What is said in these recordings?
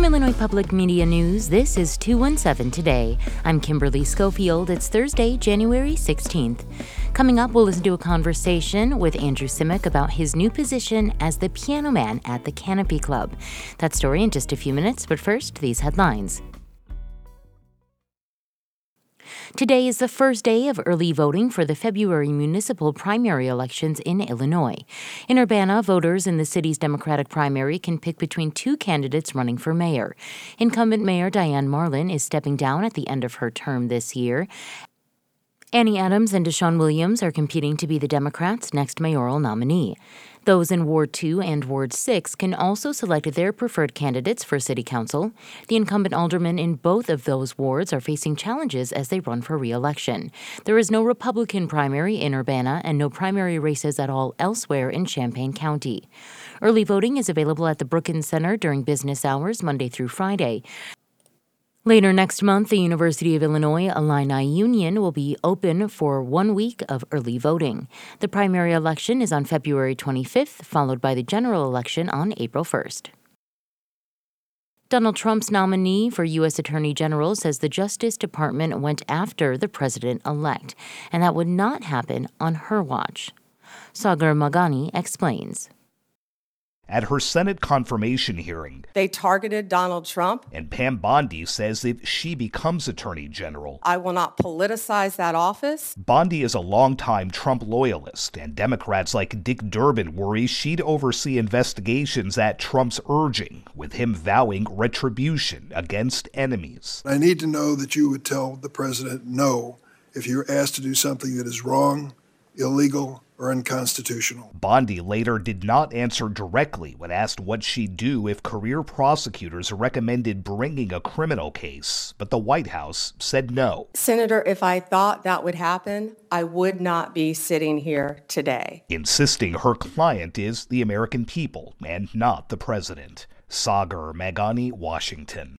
From Illinois Public Media News, this is 217 Today. I'm Kimberly Schofield. It's Thursday, January 16th. Coming up, we'll listen to a conversation with Andrew Simic about his new position as the piano man at the Canopy Club. That story in just a few minutes, but first, these headlines. Today is the first day of early voting for the February municipal primary elections in Illinois. In Urbana, voters in the city's Democratic primary can pick between two candidates running for mayor. Incumbent Mayor Diane Marlin is stepping down at the end of her term this year. Annie Adams and Deshaun Williams are competing to be the Democrats' next mayoral nominee. Those in Ward 2 and Ward 6 can also select their preferred candidates for city council. The incumbent aldermen in both of those wards are facing challenges as they run for re-election. There is no Republican primary in Urbana and no primary races at all elsewhere in Champaign County. Early voting is available at the Brookins Center during business hours Monday through Friday. Later next month, the University of Illinois Illini Union will be open for 1 week of early voting. The primary election is on February 25th, followed by the general election on April 1st. Donald Trump's nominee for U.S. Attorney General says the Justice Department went after the president-elect, and that would not happen on her watch. Sagar Magani explains. At her Senate confirmation hearing, they targeted Donald Trump. And Pam Bondi says if she becomes Attorney General, I will not politicize that office. Bondi is a longtime Trump loyalist, and Democrats like Dick Durbin worry she'd oversee investigations at Trump's urging, with him vowing retribution against enemies. I need to know that you would tell the president no if you're asked to do something that is wrong, illegal, or unconstitutional. Bondi later did not answer directly when asked what she'd do if career prosecutors recommended bringing a criminal case, but the White House said no. Senator, if I thought that would happen, I would not be sitting here today. Insisting her client is the American people and not the president. Sagar Magani, Washington.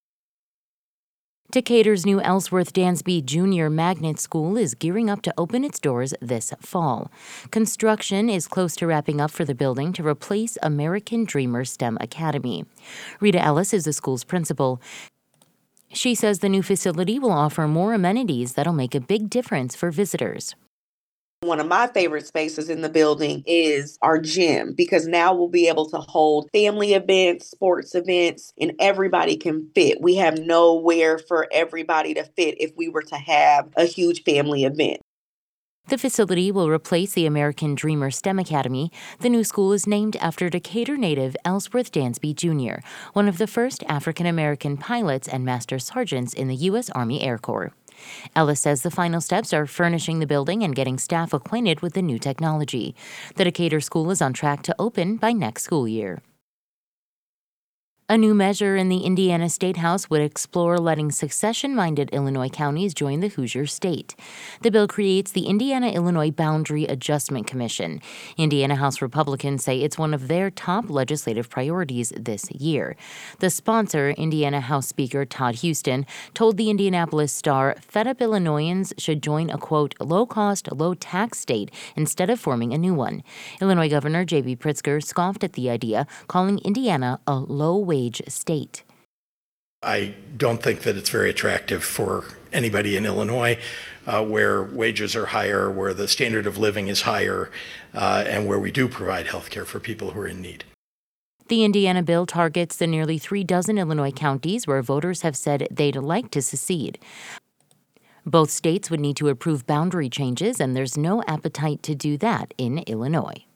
Decatur's new Ellsworth Dansby Jr. Magnet School is gearing up to open its doors this fall. Construction is close to wrapping up for the building to replace American Dreamer STEM Academy. Rita Ellis is the school's principal. She says the new facility will offer more amenities that'll make a big difference for visitors. One of my favorite spaces in the building is our gym, because now we'll be able to hold family events, sports events, and everybody can fit. We have nowhere for everybody to fit if we were to have a huge family event. The facility will replace the American Dreamer STEM Academy. The new school is named after Decatur native Ellsworth Dansby Jr., one of the first African-American pilots and master sergeants in the U.S. Army Air Corps. Ellis says the final steps are furnishing the building and getting staff acquainted with the new technology. The Decatur school is on track to open by next school year. A new measure in the Indiana State House would explore letting succession-minded Illinois counties join the Hoosier State. The bill creates the Indiana-Illinois Boundary Adjustment Commission. Indiana House Republicans say it's one of their top legislative priorities this year. The sponsor, Indiana House Speaker Todd Houston, told the Indianapolis Star fed-up Illinoisans should join a, quote, low-cost, low-tax state instead of forming a new one. Illinois Governor J.B. Pritzker scoffed at the idea, calling Indiana a low-wage state. I don't think that it's very attractive for anybody in Illinois where wages are higher, where the standard of living is higher, and where we do provide health care for people who are in need. The Indiana bill targets the nearly 36 Illinois counties where voters have said they'd like to secede. Both states would need to approve boundary changes, and there's no appetite to do that in Illinois.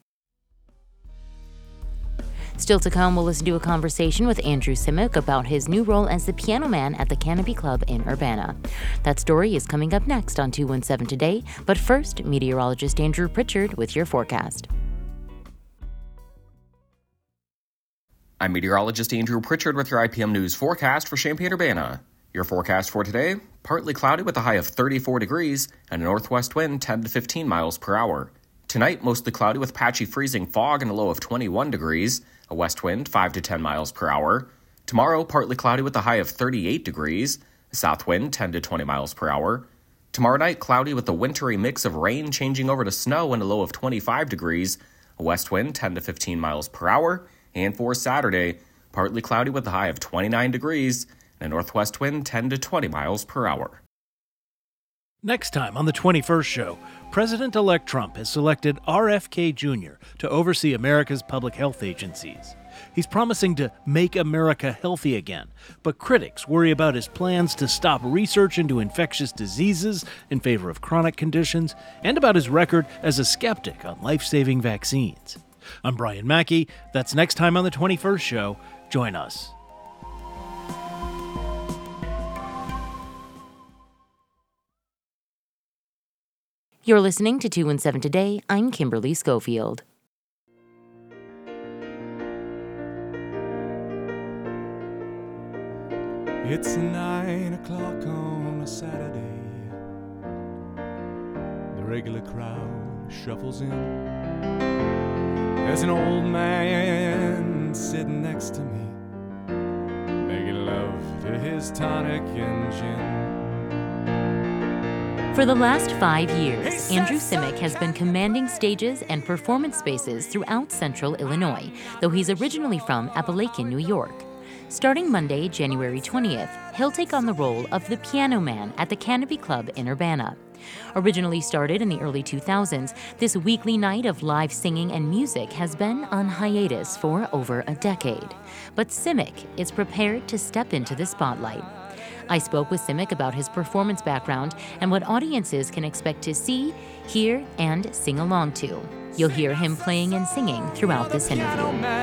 Still to come, we'll listen to a conversation with Andrew Simic about his new role as the piano man at the Canopy Club in Urbana. That story is coming up next on 217 Today, but first, meteorologist Andrew Pritchard with your forecast. I'm meteorologist Andrew Pritchard with your IPM News forecast for Champaign-Urbana. Your forecast for today, partly cloudy with a high of 34 degrees and a northwest wind 10 to 15 miles per hour. Tonight, mostly cloudy with patchy freezing fog and a low of 21 degrees, a west wind 5 to 10 miles per hour. Tomorrow, partly cloudy with a high of 38 degrees, a south wind 10 to 20 miles per hour. Tomorrow night, cloudy with a wintry mix of rain changing over to snow and a low of 25 degrees, a west wind 10 to 15 miles per hour. And for Saturday, Partly cloudy with a high of 29 degrees and a northwest wind 10 to 20 miles per hour. Next time on the 21st show, President-elect Trump has selected RFK Jr. to oversee America's public health agencies. He's promising to make America healthy again, but critics worry about his plans to stop research into infectious diseases in favor of chronic conditions, and about his record as a skeptic on life-saving vaccines. I'm Brian Mackey. That's next time on the 21st show. Join us. You're listening to 217 Today. I'm Kimberly Schofield. It's 9 o'clock on a Saturday. The regular crowd shuffles in. There's an old man sitting next to me, making love to his tonic and gin. For the last 5 years, Andrew Simic has been commanding stages and performance spaces throughout central Illinois, though he's originally from Appalachian, New York. Starting Monday, January 20th, he'll take on the role of the Piano Man at the Canopy Club in Urbana. Originally started in the early 2000s, this weekly night of live singing and music has been on hiatus for over a decade. But Simic is prepared to step into the spotlight. I spoke with Simic about his performance background and what audiences can expect to see, hear, and sing along to. You'll hear him playing and singing throughout this interview.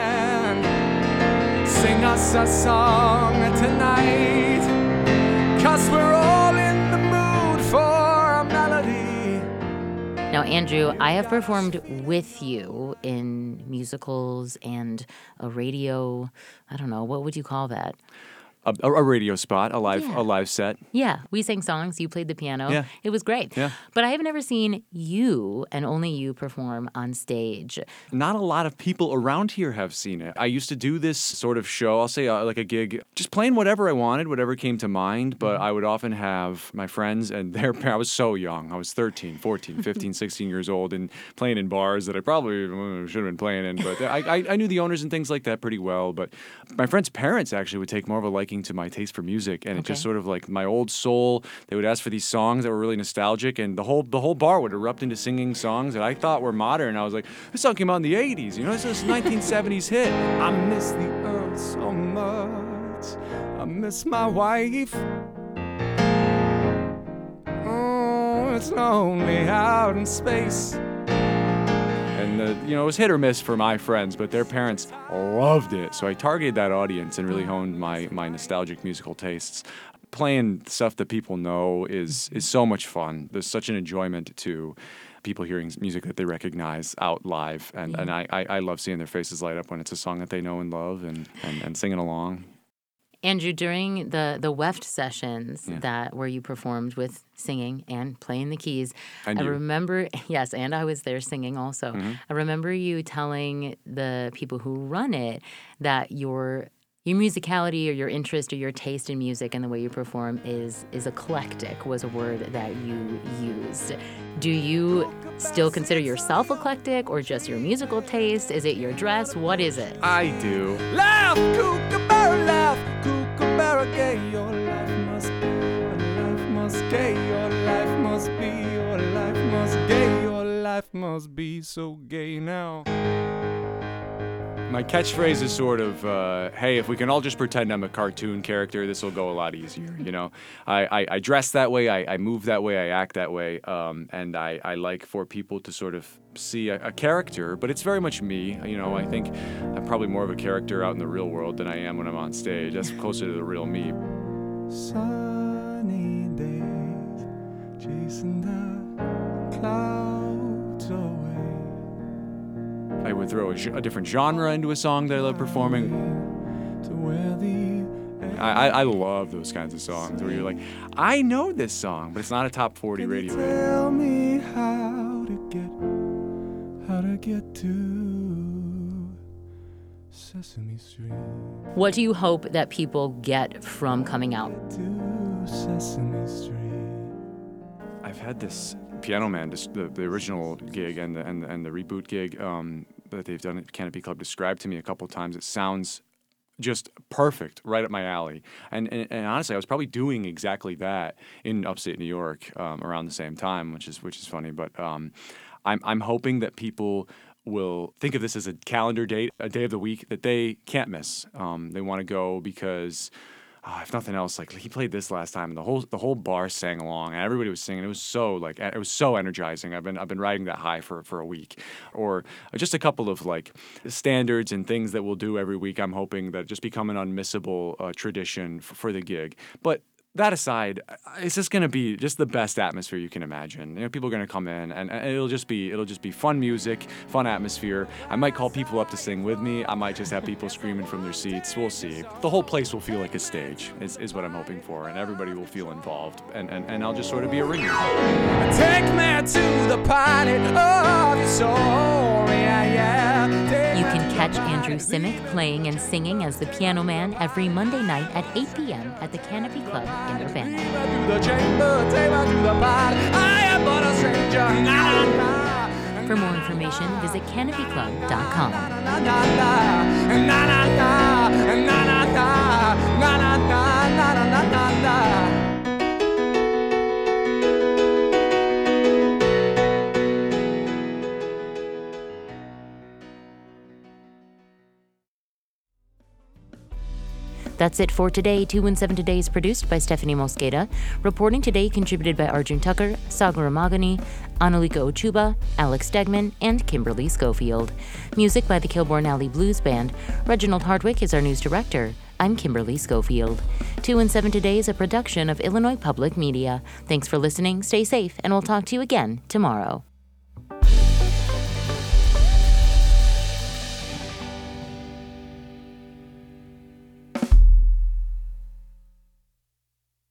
Sing us a song tonight, 'cause we're all in the mood for a melody. Now, Andrew, I have performed with you in musicals and a radio, I don't know, what would you call that? A radio spot, a live set. Yeah, we sang songs, you played the piano. Yeah. It was great. Yeah. But I have never seen you and only you perform on stage. Not a lot of people around here have seen it. I used to do this sort of show, I'll say like a gig, just playing whatever I wanted, whatever came to mind, but I would often have my friends and their parents. I was so young. I was 13, 14, 15, 16 years old and playing in bars that I probably should have been playing in, but I knew the owners and things like that pretty well. But my friends' parents actually would take more of a liking to my taste for music, and it just sort of like my old soul. They would ask for these songs that were really nostalgic, and the whole bar would erupt into singing songs that I thought were modern. I was like, this song came out in the 80s, this is a 1970s hit. I miss the earth so much, I miss my wife. Oh, it's lonely out in space. And it was hit or miss for my friends, but their parents loved it. So I targeted that audience and really honed my nostalgic musical tastes. Playing stuff that people know is so much fun. There's such an enjoyment to people hearing music that they recognize out live. And I love seeing their faces light up when it's a song that they know and love and singing along. Andrew, during the WEFT sessions where you performed with singing and playing the keys, I remember, yes, and I was there singing also. Mm-hmm. I remember you telling the people who run it that your musicality or your interest or your taste in music and the way you perform is eclectic, was a word that you used. Do you still consider yourself eclectic or just your musical taste? Is it your dress? What is it? I do. Laugh, kookaburra, laugh, kookaburra, gay. Your life must be, your life must gay. Your life must be, your life must gay. Your life must be so gay now. My catchphrase is sort of, hey, if we can all just pretend I'm a cartoon character, this will go a lot easier, I dress that way, I move that way, I act that way, and I like for people to sort of see a character, but it's very much me. I think I'm probably more of a character out in the real world than I am when I'm on stage. That's closer to the real me. Sunny days, chasing the clouds away. I would throw a different genre into a song that I love performing. I love those kinds of songs where you're like, I know this song, but it's not a top 40 radio hit. Tell me how to get to Sesame Street. What do you hope that people get from coming out? To Sesame Street. I've had this Piano Man, the original gig and the reboot gig that they've done at Canopy Club described to me a couple times. It sounds just perfect, right up my alley. And honestly, I was probably doing exactly that in upstate New York around the same time, which is funny. But I'm hoping that people will think of this as a calendar date, a day of the week that they can't miss. They want to go because, if nothing else, like he played this last time, and the whole bar sang along, and everybody was singing. It was so energizing. I've been riding that high for a week, or just a couple of like standards and things that we'll do every week. I'm hoping that just become an unmissable tradition for the gig. But that aside, it's just going to be just the best atmosphere you can imagine. People are going to come in, and it'll just be fun music, fun atmosphere. I might call people up to sing with me. I might just have people screaming from their seats. We'll see. The whole place will feel like a stage, is what I'm hoping for, and everybody will feel involved, and I'll just sort of be a ringer. Take me to the party of your soul, yeah. You can catch Andrew Simic playing and singing as the Piano Man every Monday night at 8 p.m. at the Canopy Club in Urbana. For more information, visit canopyclub.com. That's it for today. 217 Today is produced by Stephanie Mosqueda. Reporting today contributed by Arjun Tucker, Sagar Ramagani, Annalika Ochuba, Alex Stegman, and Kimberly Schofield. Music by the Kilbourne Alley Blues Band. Reginald Hardwick is our news director. I'm Kimberly Schofield. 217 Today is a production of Illinois Public Media. Thanks for listening, stay safe, and we'll talk to you again tomorrow.